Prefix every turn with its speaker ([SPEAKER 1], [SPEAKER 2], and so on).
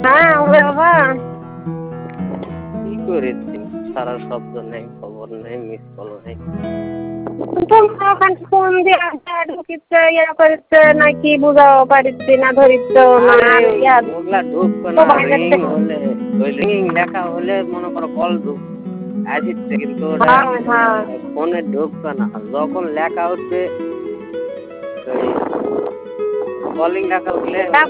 [SPEAKER 1] হ্যাঁ ওরে বাবা
[SPEAKER 2] কি করেছি সারা শব্দ নেই খবর নেই মিস কল নেই
[SPEAKER 1] তোমরা ওখানে ফোন দিয়ে ঢুকিচ্ছে ইয়া করিচ্ছে নাকি বুঝাও পারিচ্ছে না ধরিচ্ছ না
[SPEAKER 2] ওগুলা ঢুকবে না রিং হলে ওই রিং লেখা হলে মনে করো কল ঢুক আসছে কিন্তু ওটা ফোনে ঢুকবে না যখন লেখা উঠবে কলিং লেখা উঠলে